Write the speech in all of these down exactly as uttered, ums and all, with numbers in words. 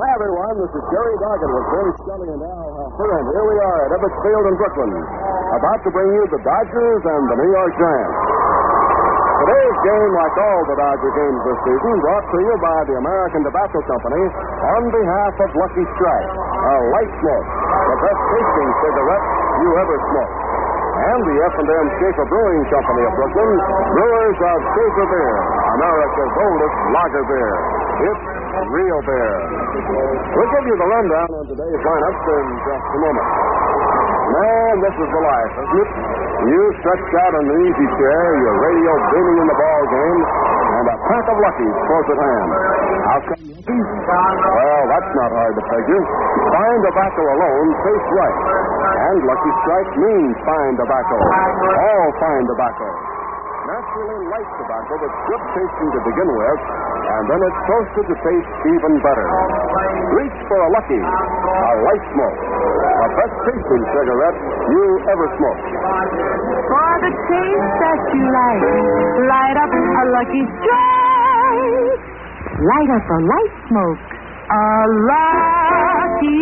Hi, everyone. This is Jerry Doggett with Bill Scully and Al Huffer, and here we are at Ebbets Field in Brooklyn, about to bring you the Dodgers and the New York Giants. Today's game, like all the Dodger games this season, brought to you by the American Tobacco Company on behalf of Lucky Strike, a light smoke, the best tasting cigarette you ever smoked. And the F and M Schaefer Brewing Company of Brooklyn, brewers of Schaefer Beer, America's oldest lager beer. It's real beer. We'll give you the rundown on today's lineups in just a moment. Man, this is the life, isn't it? You stretched out in an easy chair, your radio booming in the ball game, and a pack of Luckies close at hand. How come Luckies? Well, that's not hard to figure. Fine tobacco alone tastes right. And Lucky Strike means fine tobacco. All fine tobacco. Naturally light tobacco that's good tasting to begin with, and then it's toasted to taste even better. Reach for a Lucky, a light smoke, a best tasting cigarette you ever smoked. For the taste that you like, light up a Lucky Strike. Light up a light smoke, a Lucky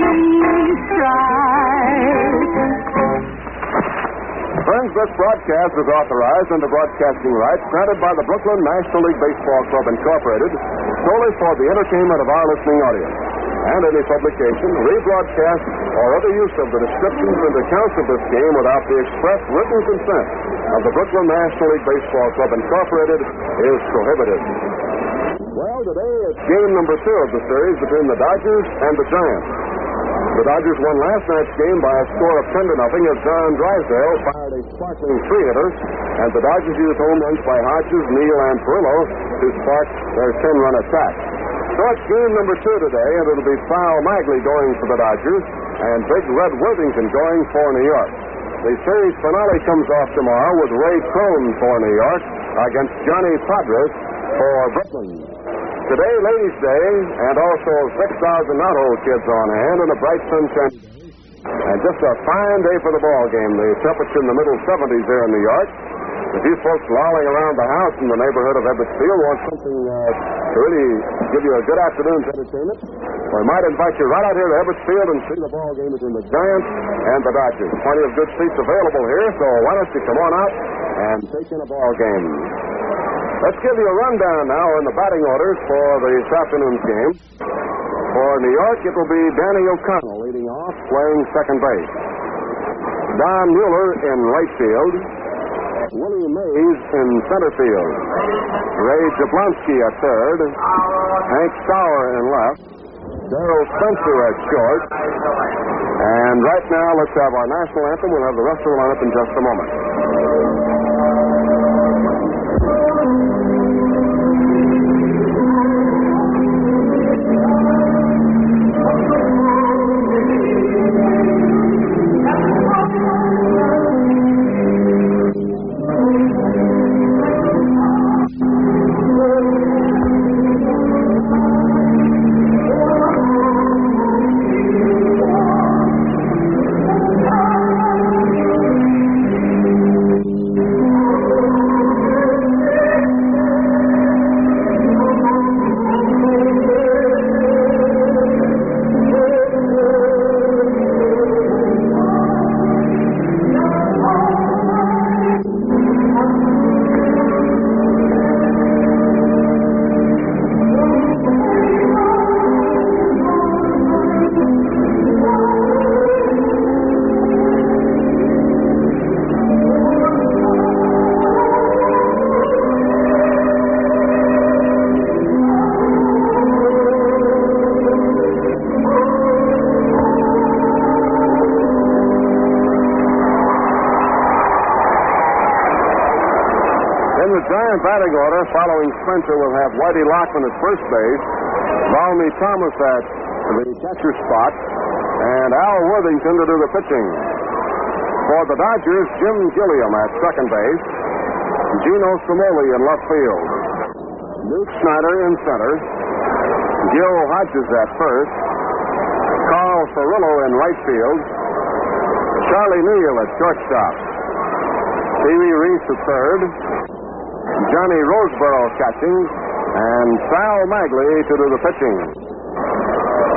Strike. Friends, this broadcast is authorized under broadcasting rights granted by the Brooklyn National League Baseball Club, Incorporated, solely for the entertainment of our listening audience. And any publication, rebroadcast, or other use of the descriptions and accounts of this game without the express written consent of the Brooklyn National League Baseball Club, Incorporated, is prohibited. Well, today it's game number two of the series between the Dodgers and the Giants. The Dodgers won last night's game by a score of ten to nothing as John Drysdale fired a sparkling three-hitter, and the Dodgers used home runs by Hodges, Neal, and Perillo to spark their ten-run attack. So it's game number two today, and it'll be Sal Magley going for the Dodgers and Big Red Worthington going for New York. The series finale comes off tomorrow with Ray Crone for New York against Johnny Padres for Brooklyn. Today, Ladies' Day, and also six thousand not-old kids on hand and a bright sunshine day. And just a fine day for the ball game. The temperature in the middle seventies there in New York. If you folks lolling around the house in the neighborhood of Ebbets Field want something uh, to really give you a good afternoon's entertainment, we might invite you right out here to Ebbets Field and see the ball game between the Giants and the Dodgers. Plenty of good seats available here, so why don't you come on out and take in a ball game. Let's give you a rundown now in the batting orders for this afternoon's game. For New York, it will be Danny O'Connell leading off, playing second base. Don Mueller in right field. Willie Mays in center field. Ray Jablonski at third. Hank Sauer in left. Darrell Spencer at short. And right now, let's have our national anthem. We'll have the rest of the lineup in just a moment. Batting order, following Spencer, will have Whitey Lockman at first base, Valmy Thomas at the catcher spot, and Al Worthington to do the pitching. For the Dodgers, Jim Gilliam at second base, Gino Cimoli in left field, Newt Snyder in center, Gil Hodges at first, Carl Cirillo in right field, Charlie Neal at shortstop, Pee Wee Reese at third, Johnny Roseboro catching, and Sal Magley to do the pitching.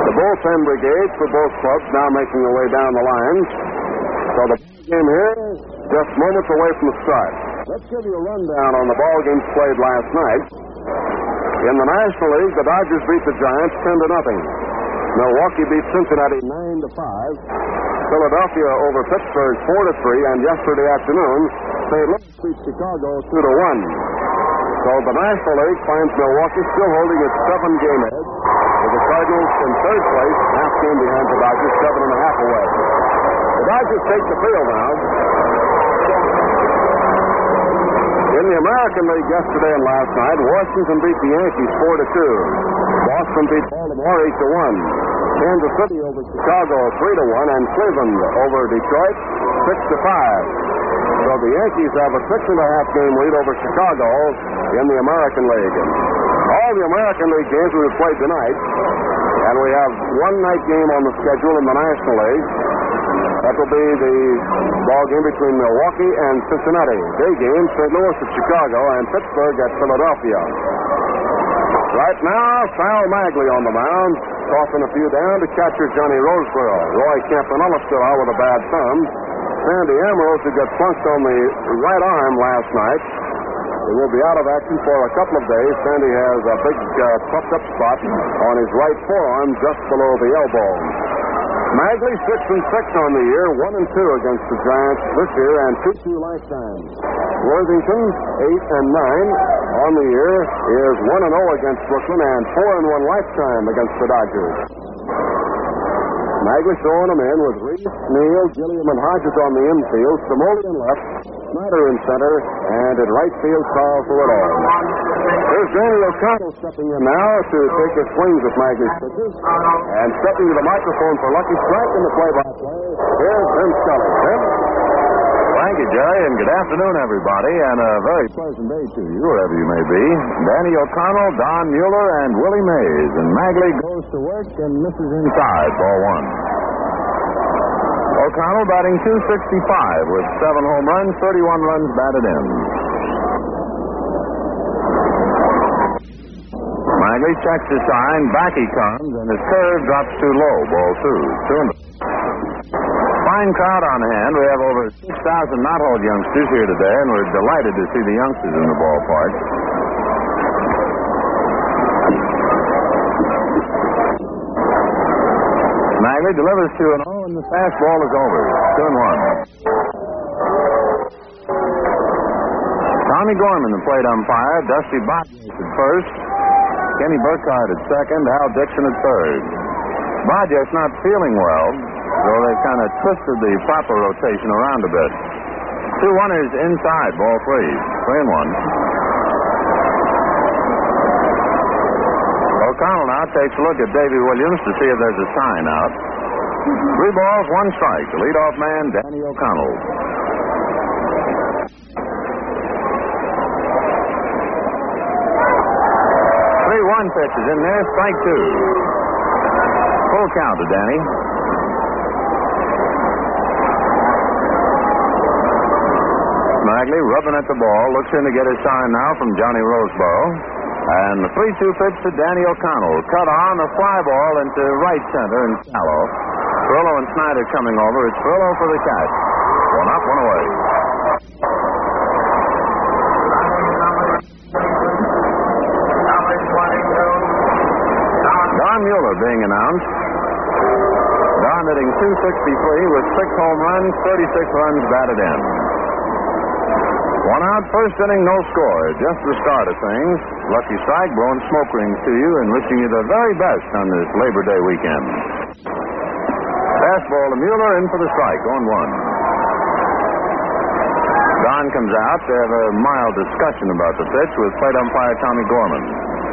The bullpen brigade for both clubs now making their way down the lines. So the game here, just moments away from the start. Let's give you a rundown on the ball games played last night. In the National League, the Dodgers beat the Giants ten to nothing. Milwaukee beat Cincinnati nine to five. Philadelphia over Pittsburgh four to three, and yesterday afternoon, Saint Louis beat Chicago two to one. So the National League finds Milwaukee still holding its seven-game edge, with the Cardinals in third place, half game behind the Dodgers, seven and a half away. The Dodgers take the field now. In the American League yesterday and last night, Washington beat the Yankees four to two. Boston beat Baltimore eight to one. Kansas City over Chicago three to one, and Cleveland over Detroit six to five. So the Yankees have a six and a half game lead over Chicago in the American League. And all the American League games we have played tonight, and we have one night game on the schedule in the National League. That will be the ball game between Milwaukee and Cincinnati. Day game, Saint Louis at Chicago and Pittsburgh at Philadelphia. Right now, Sal Magley on the mound, tossing a few down to catcher Johnny Roseboro. Roy Campanella still out with a bad thumb. Sandy Ambrose, who got plunked on the right arm last night, he will be out of action for a couple of days. Sandy has a big uh, puffed up spot on his right forearm just below the elbow. Magley six and six on the year, one and two against the Giants this year, and two two lifetime. Worthington eight and nine on the year is one and zero against Brooklyn, and four and one lifetime against the Dodgers. Magley throwing them in with Reese, Neal, Gilliam, and Hodges on the infield, Samoli in left, Snyder in center, and in right field, Carl Furillo. Here's Danny O'Connell stepping in now to take his swings at Magley's pitches. And stepping to the microphone for Lucky Strike in the play-by-play, here's Tim Scully. Tim? Thank you, Jerry, and good afternoon, everybody, and a very pleasant day to you, wherever you may be. Danny O'Connell, Don Mueller, and Willie Mays. And Magley goes to work and misses inside, ball one. O'Connell batting two sixty-five with seven home runs, thirty-one runs batted in. Magley checks his sign, back he comes, and his curve drops too low, ball two. Two and fine crowd on hand. We have over six thousand knot-hole youngsters here today, and we're delighted to see the youngsters in the ballpark. Magley delivers two and oh, and the fastball is over. Two and one. Tommy Gorman, the plate umpire. Dusty Bodgers at first. Kenny Burkhardt at second. Al Dixon at third. Bodgers not feeling well, so they kind of twisted the proper rotation around a bit. Two runners inside, ball three. Three and one. O'Connell now takes a look at Davy Williams to see if there's a sign out. Three balls, one strike. The leadoff man, Danny O'Connell. three one pitch is in there, strike two. Full count to Danny. Magley rubbing at the ball, looks in to get his sign now from Johnny Roseboro. And the three two pitch to Danny O'Connell. Cut on, a fly ball into right center and shallow. Furillo and Snyder coming over. It's Furillo for the catch. One up, one away. Don Mueller being announced. Don hitting two sixty-three with six home runs, thirty-six runs batted in. One out, first inning, no score. Just the start of things. Lucky Strike blowing smoke rings to you and wishing you the very best on this Labor Day weekend. Fastball to Mueller, in for the strike, on one. Don comes out. They have a mild discussion about the pitch with plate umpire Tommy Gorman.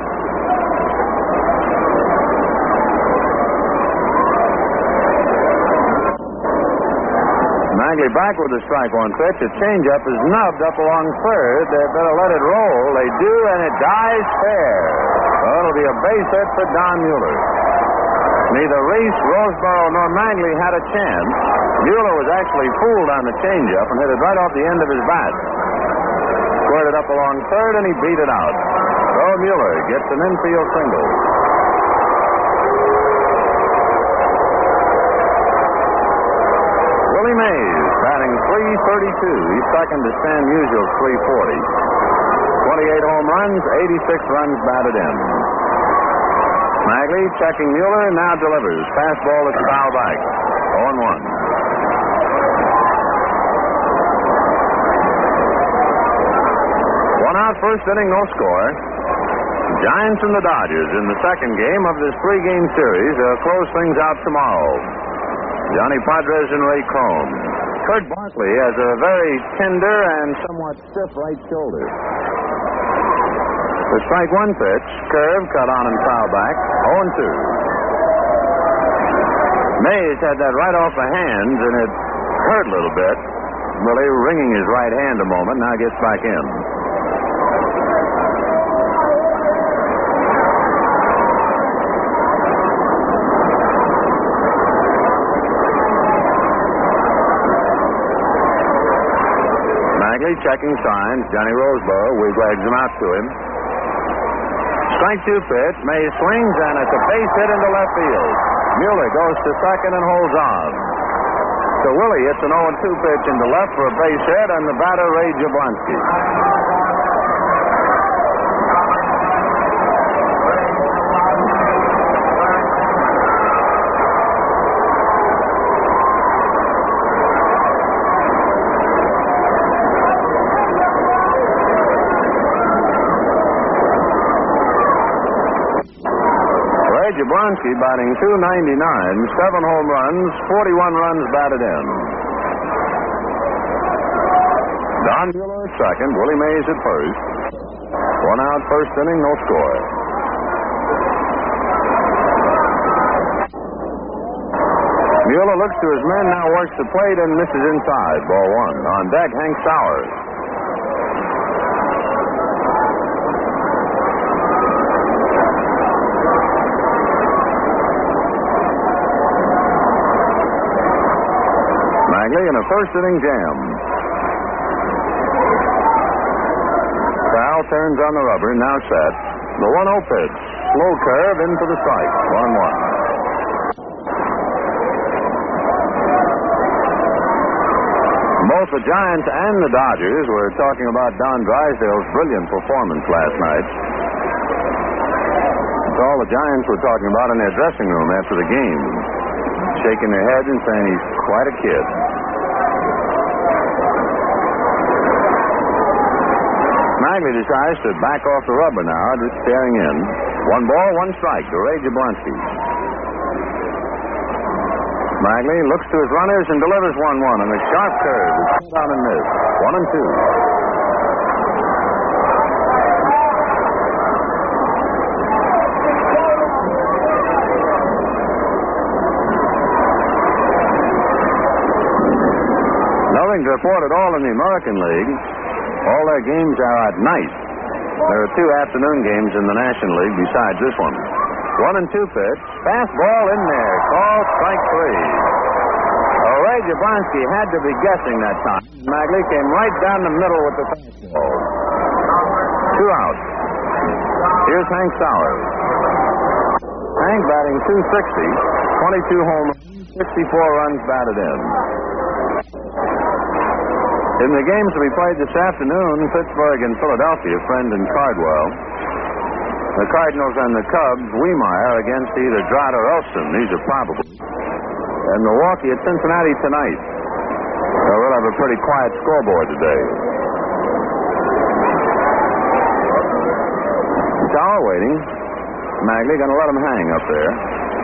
Magley back with the strike one pitch. A changeup is nubbed up along third. They better let it roll. They do, and it dies fair. So it'll be a base hit for Don Mueller. Neither Reese, Roseboro, nor Magley had a chance. Mueller was actually fooled on the changeup and hit it right off the end of his bat. Squared it up along third, and he beat it out. So Mueller gets an infield single. Willie Mays, batting three thirty-two. He's second to Stan Musial's three forty. twenty-eight home runs, eighty-six runs batted in. Magley checking Mueller, now delivers. Fastball that's foul back. oh and one. One out, first inning, no score. Giants and the Dodgers in the second game of this three-game series. They'll close things out tomorrow. Johnny Padres and Ray Chrome. Kurt Barkley has a very tender and somewhat stiff right shoulder. The strike one pitch, curve, cut on and foul back, oh and two. Mays had that right off the hands, and it hurt a little bit. Willie wringing his right hand a moment, now gets back in. Magley checking signs. Johnny Roseboro wigwags him out to him. Strike two pitch. Mays swings, and it's a base hit into left field. Mueller goes to second and holds on. So Willie hits an oh and two pitch into left for a base hit, and the batter, Ray Jablonski. Jablonski batting two ninety-nine, seven home runs, forty-one runs batted in. Don Mueller at second, Willie Mays at first. One out, first inning, no score. Mueller looks to his men, now works the plate and misses inside. Ball one. On deck, Hank Sauer. In a first inning jam. Sal turns on the rubber, now set. The one oh pitch. Slow curve into the strike. One and one. Both the Giants and the Dodgers were talking about Don Drysdale's brilliant performance last night. It's all the Giants were talking about in their dressing room after the game. Shaking their heads and saying he's quite a kid. Magley decides to back off the rubber now, just staring in. One ball, one strike to Ray Jablonski. Magley looks to his runners and delivers one one, and a sharp curve is cut down and missed. One and two. Nothing to report at all in the American League. All their games are at night. There are two afternoon games in the National League besides this one. One and two pitch. Fastball in there. Call strike three. Oh, Ray Jablonski had to be guessing that time. Magley came right down the middle with the fastball. Two outs. Here's Hank Sauer. Hank batting two sixty, twenty-two home runs, sixty-four runs batted in. In the games to be played this afternoon, Pittsburgh and Philadelphia, Friend and Cardwell. The Cardinals and the Cubs, Wiemeyer against either Drott or Elston. These are probable. And Milwaukee at Cincinnati tonight. So we'll have a pretty quiet scoreboard today. Sauer waiting. Magley going to let him hang up there.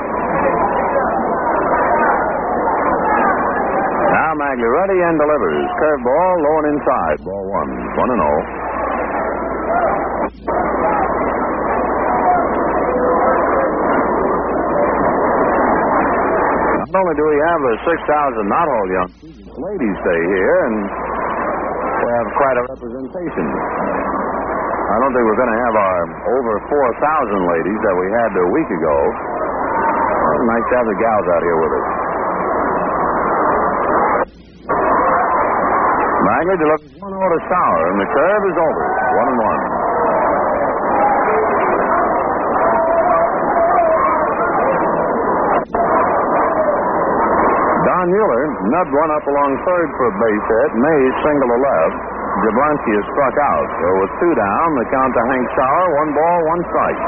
Now Magley ready and delivers. Curveball, low and inside. Ball one. One and oh. Not only do we have a six thousand not-all young ladies stay here, and we have quite a representation. I don't think we're going to have our over four thousand ladies that we had a week ago. Well, nice to have the gals out here with us. Magley delivers one oh to Sauer, and the curve is over. One and one. Don Don Mueller nubbed one up along third for a base hit. Mays single to left. Jablonski is struck out. So with two down, the count to Hank Sauer, one ball, one strike.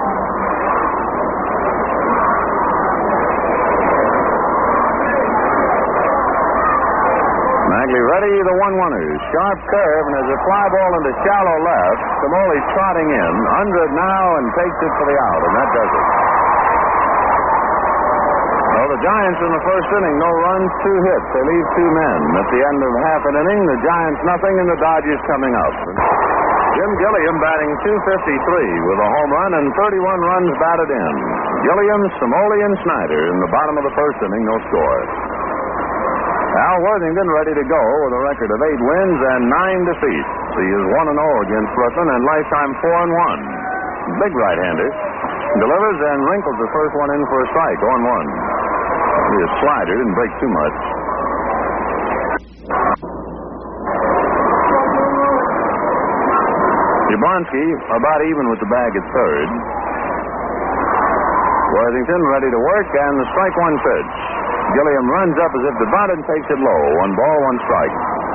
Magley ready, the one-oneers. Sharp curve, and there's a fly ball into shallow left. Smoley trotting in. Under it now and takes it for the out, and that does it. Well, the Giants in the first inning, no runs, two hits. They leave two men. At the end of half an inning, the Giants nothing and the Dodgers coming up. Jim Gilliam batting two fifty-three with a home run and thirty-one runs batted in. Gilliam, Smoley, and Snyder in the bottom of the first inning, no score. Al Worthington ready to go with a record of eight wins and nine defeats. He is one and oh against Brooklyn and lifetime four and one. Big right-hander. Delivers and wrinkles the first one in for a strike, oh and one. His slider didn't break too much. Jablonski about even with the bag at third. Worthington ready to work, and the strike one pitch. Gilliam runs up as if to bunt and takes it low. One ball, one strike.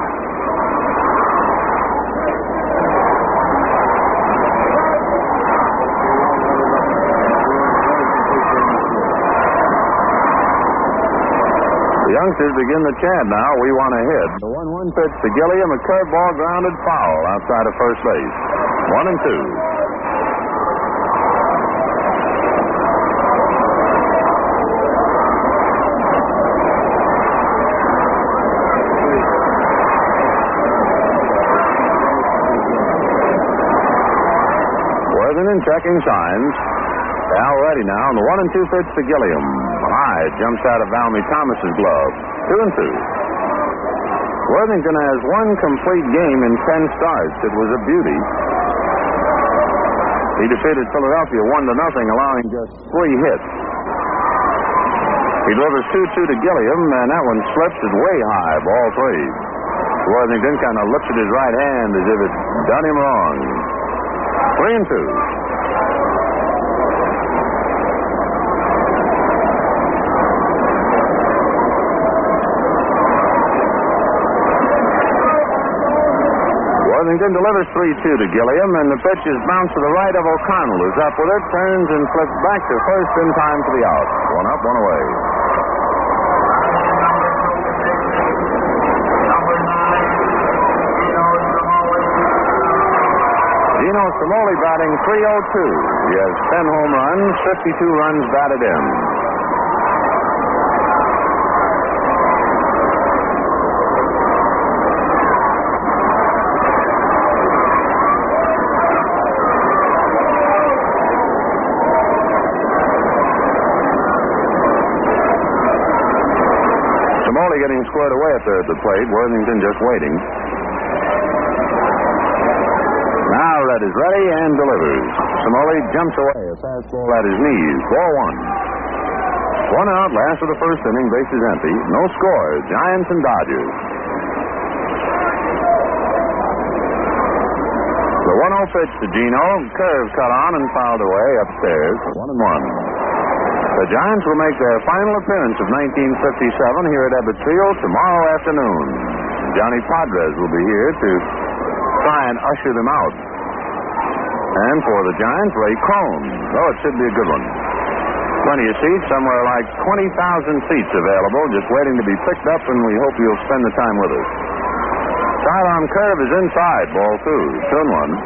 The youngsters begin the chant now. We want to hit. The one one pitch to Gilliam, a curveball grounded foul outside of first base. One and two. Worthington checking signs. Al ready now, and the one and two pitch to Gilliam. High, jumps out of Valmy Thomas's glove. Two and two. Worthington has one complete game in ten starts. It was a beauty. He defeated Philadelphia one to nothing, allowing just three hits. He delivers two two to Gilliam, and that one slips it way high, ball three. Worthington kind of looks at his right hand as if it's done him wrong. Three and two. Worthington delivers three two to Gilliam, and the pitch is bounced to the right of O'Connell, who's up with it, turns and flips back to first in time for the out. One up, one away. Gino Smoley batting three oh two. He has ten home runs, fifty-two runs batted in. Smoley getting squared away at the, the plate. Worthington just waiting. Now Red is ready and delivers. Smoley jumps away. A fastball at his knees. Ball one. One out, last of the first inning. Bases empty. No score. Giants and Dodgers. The one oh pitch to Gino. Curve cut on and fouled away upstairs. One and one. The Giants will make their final appearance of nineteen fifty-seven here at Ebbets Field tomorrow afternoon. Johnny Padres will be here to try and usher them out. And for the Giants, Ray Crone. Oh, it should be a good one. Plenty of seats, somewhere like twenty thousand seats available, just waiting to be picked up, and we hope you'll spend the time with us. Sidearm curve is inside, ball two. Two and one.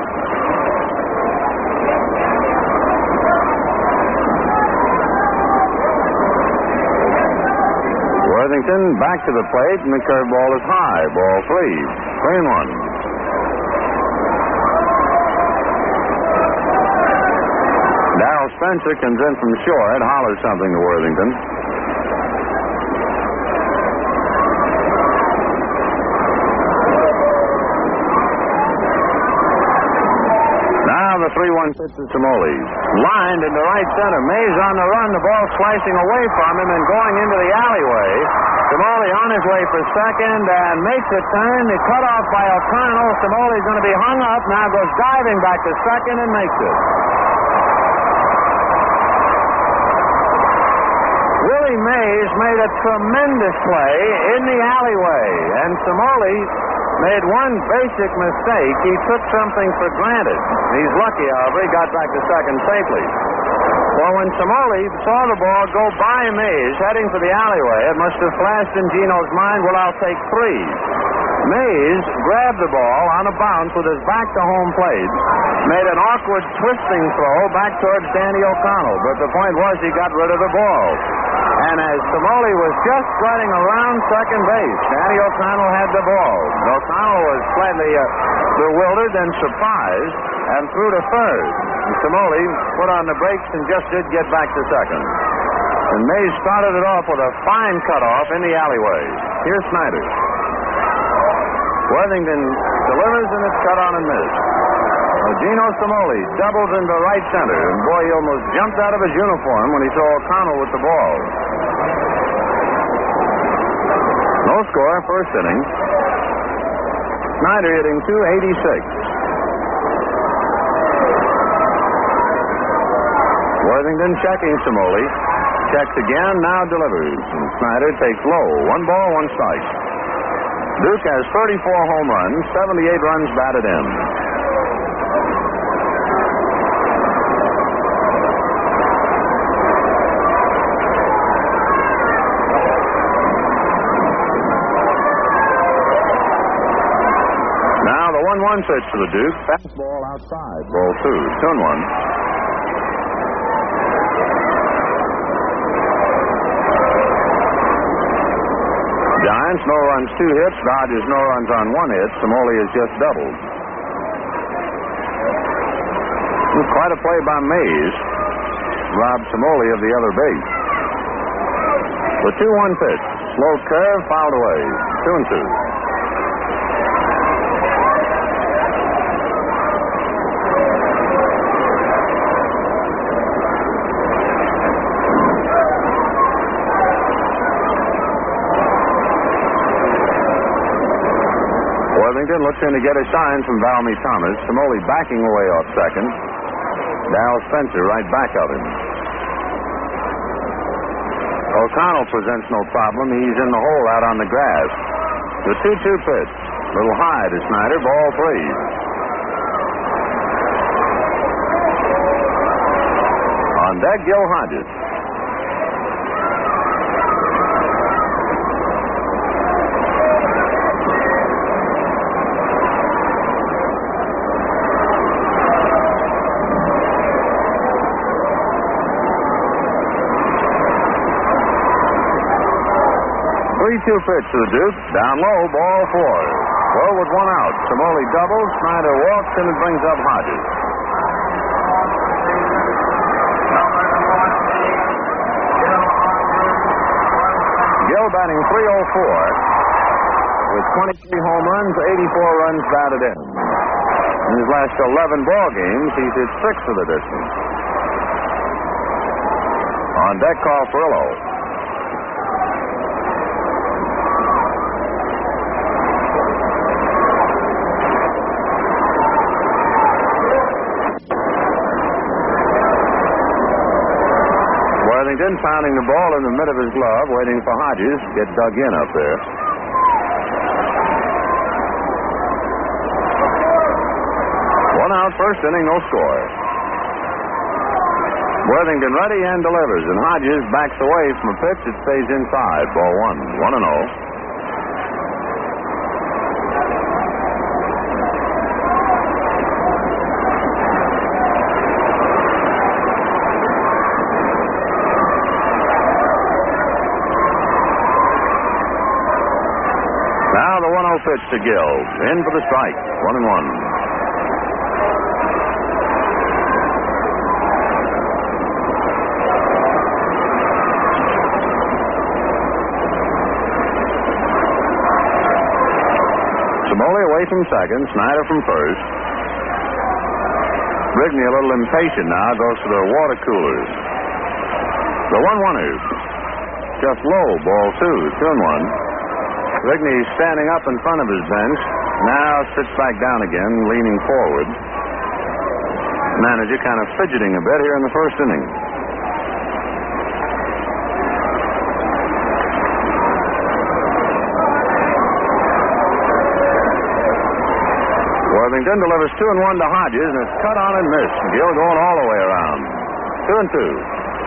Worthington back to the plate, and the curveball is high. Ball three. Three and one. Darrell Spencer comes in from short, hollers something to Worthington. Now the three one pitch to Smoley. Lined into right center. Mays on the run. The ball slicing away from him and going into the alleyway. Smoley on his way for second and makes a turn. He cut off by O'Connell. Smoley's going to be hung up. Now goes diving back to second and makes it. Willie Mays Mays made a tremendous play in the alleyway, and Cimoli made one basic mistake. He took something for granted. He's lucky, however, he got back to second safely. Well, when Cimoli saw the ball go by Mays heading for the alleyway, it must have flashed in Gino's mind, well, I'll take three. Mays grabbed the ball on a bounce with his back to home plate, made an awkward twisting throw back towards Danny O'Connell, but the point was he got rid of the ball. And as Cimoli was just running around second base, Danny O'Connell had the ball. O'Connell was slightly uh, bewildered and surprised and threw to third. And Cimoli put on the brakes and just did get back to second. And Mays started it off with a fine cutoff in the alleyway. Here's Snyder. Worthington delivers, and it's cut on and missed. Well, Gino Cimoli doubles into right center, and boy, he almost jumped out of his uniform when he saw O'Connell with the ball. No score, first inning. Snyder hitting two eighty-six. Worthington checking Cimoli. Checks again, now delivers. And Snyder takes low. One ball, one strike. Duke has thirty-four home runs, seventy-eight runs batted in. Now the one one pitch to the Duke. Fastball outside. Ball two. Two and one. Giants, no runs, two hits. Dodgers, no runs on one hit. Cimoli has just doubled. Quite a play by Mays. Robbed Cimoli of the other base. The two one pitch. Slow curve, fouled away. Two and two. Worthington looks in to get a sign from Valmy Thomas. Cimoli backing away off second. Dal Spencer right back of him. O'Connell presents no problem. He's in the hole out on the grass. The two two pitch. Little high to Snyder. Ball three. On deck, Gil Hodges. three two pitch to the Duke. Down low, ball four. Well, with one out. Cimoli doubles. Snyder walks, and it brings up Hodges. Gill batting three oh four with twenty-three home runs, eighty-four runs batted in. In his last eleven ball games, he's hit six for the distance. On deck, Carl Furillo. Worthington pounding the ball in the mid of his glove, waiting for Hodges to get dug in up there. One out, first inning, no score. Worthington ready and delivers, and Hodges backs away from a pitch that stays inside. Ball one, one and oh. Now the one oh pitch to Gill. In for the strike. One and one. Cimoli away from second. Snyder from first. Rigney a little impatient now. Goes to the water coolers. The one one-er. Just low. Ball two. Two and one. Rigney standing up in front of his bench. Now sits back down again, leaning forward. Manager kind of fidgeting a bit here in the first inning. Worthington delivers two and one to Hodges, and it's cut on and missed. Gill going all the way around. Two and two.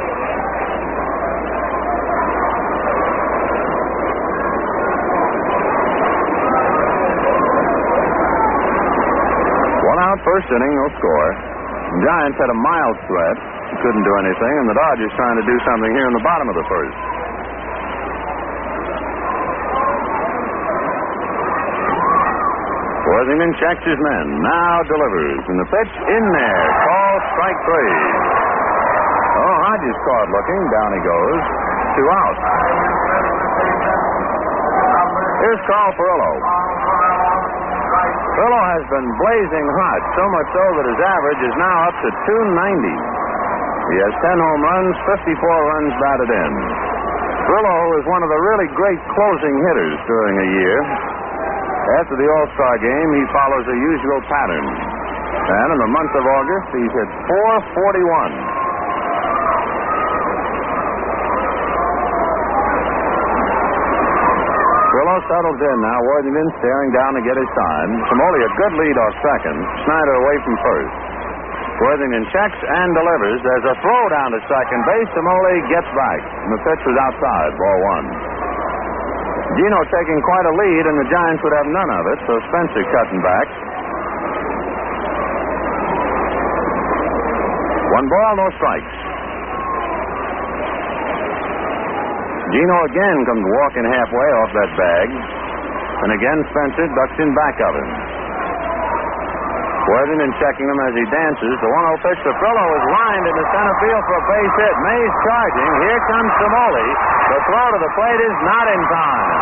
One out, first inning, no score. The Giants had a mild threat. Couldn't do anything, and the Dodgers trying to do something here in the bottom of the first. Worthington checks his men. Now delivers. And the pitch in there. Call strike three. Oh, Hodges caught looking. Down he goes. Two out. Here's Carl Furillo. Furillo has been blazing hot, so much so that his average is now up to two ninety. He has ten home runs, fifty-four runs batted in. Furillo is one of the really great closing hitters during a year. After the All-Star game, he follows a usual pattern. And in the month of August, he's hit four forty-one. Furillo settles in now. Worthington staring down to get his sign. Samoli a good lead off second. Snyder away from first. Worthington checks and delivers. There's a throw down to second base. Samoli gets back. And the pitch was outside. Ball one. Gino taking quite a lead, and the Giants would have none of it, so Spencer cutting back. One ball, no strikes. Gino again comes walking halfway off that bag, and again Spencer ducks in back of him. Worthington checking him as he dances. The one oh pitch to Furillo is lined into center field for a base hit. Mays charging. Here comes Samoli. The throw to the plate is not in time.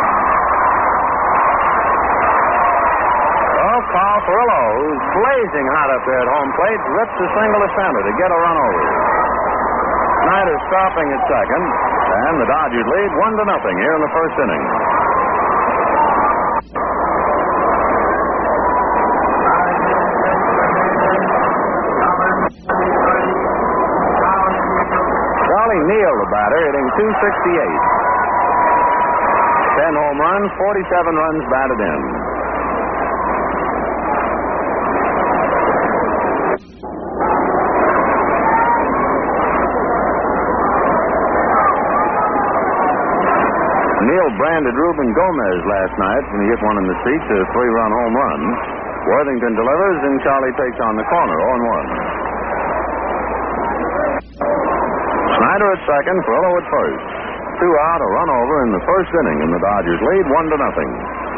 Oh, Carl Furillo, who's blazing hot up there at home plate, rips a single to center to get a run over. Snyder stopping at second, and the Dodgers lead one to nothing here in the first inning. Charlie Neal, the batter, hitting two sixty-eight. ten home runs, forty-seven runs batted in. Neal branded Ruben Gomez last night when he hit one in the seats, a three-run home run. Worthington delivers, and Charlie takes on the corner, oh and one. Snyder at second, Furillo at first. Two out, a run over in the first inning, and the Dodgers lead one to nothing.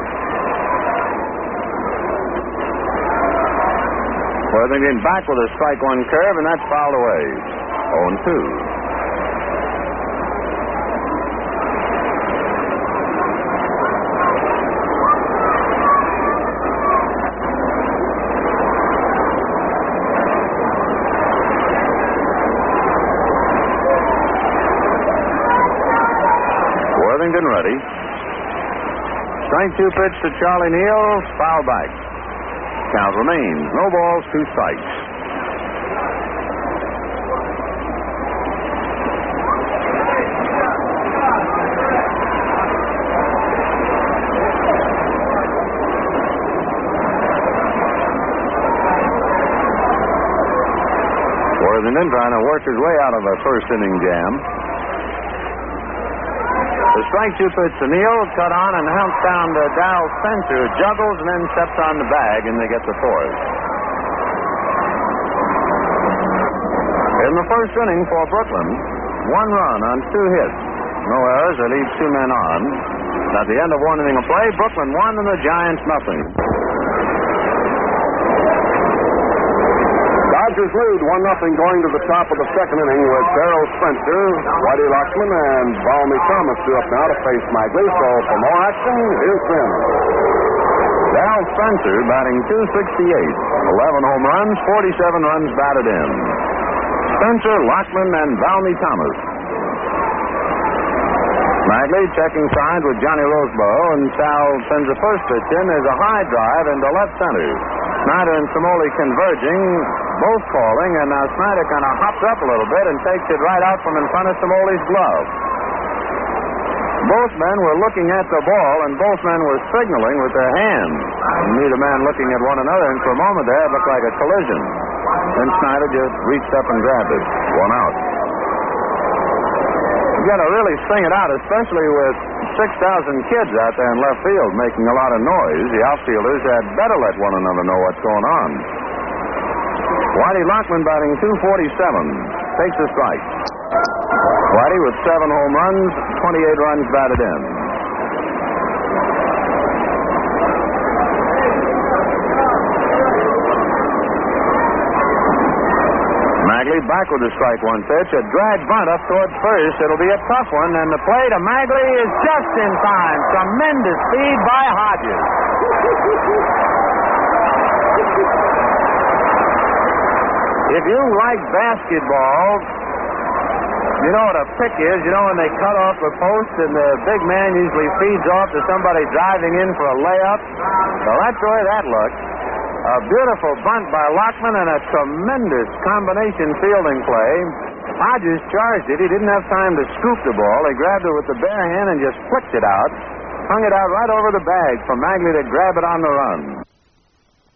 Worthington back with a strike one curve, and that's fouled away. oh and two. Worthington ready. Strike two pitch to Charlie Neal, foul back. Count remains. No balls, two strikes. Worthington trying to work his way out of a first inning jam. The strike two pitch to Neal, cut on and hounds down to Darrell Spencer, who juggles and then steps on the bag, and they get the fourth. In the first inning for Brooklyn, one run on two hits. No errors, they leave two men on. At the end of one inning of play, Brooklyn won and the Giants nothing. Dodgers lead one nothing going to the top of the second inning with Darrell Spencer, Whitey Lockman, and Balmy Thomas due up now to face Magley. So for more action, here's Tim. Darrell Spencer batting two sixty-eight. eleven home runs, forty-seven runs batted in. Spencer, Lockman, and Balmy Thomas. Magley checking signs with Johnny Roseboro, and Sal sends the first pitch in. There's a high drive into left center. Snyder and Samoli converging, both calling, and now Snyder kind of hops up a little bit and takes it right out from in front of Samoli's glove. Both men were looking at the ball, and both men were signaling with their hands. Neither man looking at one another, and for a moment there, it looked like a collision. Then Snyder just reached up and grabbed it. One out. You got to really sing it out, especially with six thousand kids out there in left field making a lot of noise. The outfielders had better let one another know what's going on. Whitey Lockman batting two forty-seven. Takes a strike. Whitey with seven home runs, twenty-eight runs batted in. Magley back with the strike one pitch. A drag bunt up towards first. It'll be a tough one, and the play to Magley is just in time. Tremendous speed by Hodges. If you like basketball, you know what a pick is. You know when they cut off the post and the big man usually feeds off to somebody driving in for a layup? Well, that's the way that looks. A beautiful bunt by Lockman and a tremendous combination fielding play. Hodges charged it. He didn't have time to scoop the ball. He grabbed it with the bare hand and just flicked it out. Hung it out right over the bag for Magley to grab it on the run.